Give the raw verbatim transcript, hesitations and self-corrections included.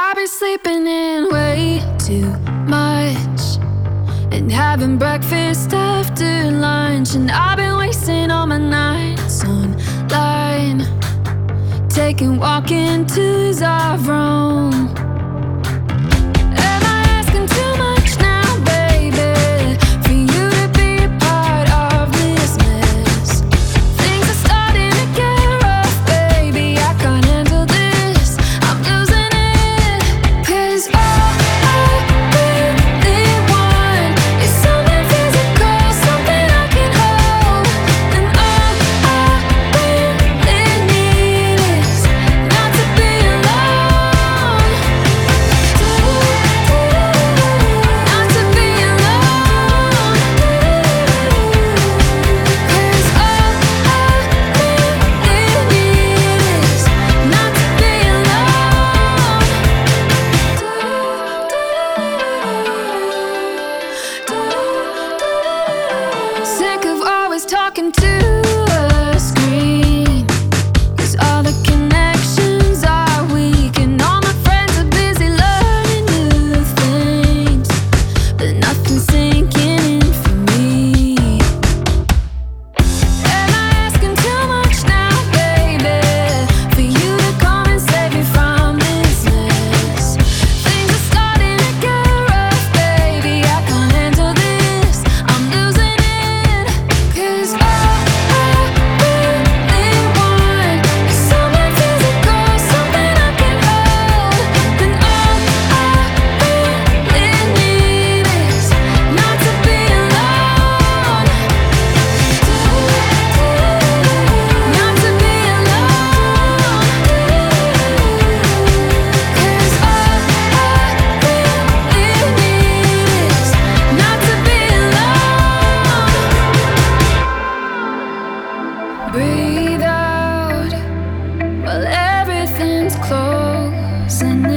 I've been sleeping in way too much and having breakfast after lunch, and I've been wasting all my nights online, taking walking tours of Rome. Am I asking too much now, baby, for you to be a part of this mess? Things are starting to get rough, baby, I can't handle this, I'm losing it. Cause all I really want is something physical, something I can hold. And all I really need is not to be alone. Not to be alone. Cause all I really need is not to be alone. Sick of always talking to a screen, cause all the connections are weak, and all my friends are busy learning new things, but nothing's sinking in for me. Am I asking too much now, baby, for you to come and save me from this mess? Things are starting to get rough, baby, I can't handle this, I'm losing it. Cause all I really want is something physical, something I can hold. And all I really need is not to be alone. Not to be alone. Cause all I really need is not to be alone. Breathe out while everything's closing